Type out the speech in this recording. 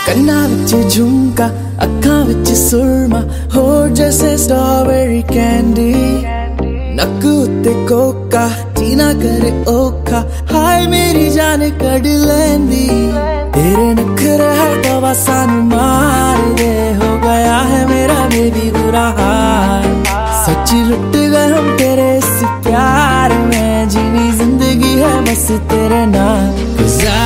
ਕੰਨਾਂ ਵਿੱਚ ਝੁਮਕਾ ਅੱਖਾਂ ਵਿੱਚ ਸੁਰਮਾ ਹੋਠ ਜੈਸੇ ਸਟ੍ਰਾਬੇਰੀ ਕੈਂਡੀ ਨੱਕ ਉੱਤੇ ਕੋਕਾ ਜੀਣਾ ਕਰੇ ਔਖਾ ਹਾਏ ਮੇਰੀ ਜਾਨ ਕੱਢ ਲੈਂਦੀ तेरे नखरे है दवा सानू मार दे हो गया है मेरा बेबी बुरा हाल सच्ची लुट गए हम तेरे इस प्यार में जीनी जिंदगी है बस तेरे नाम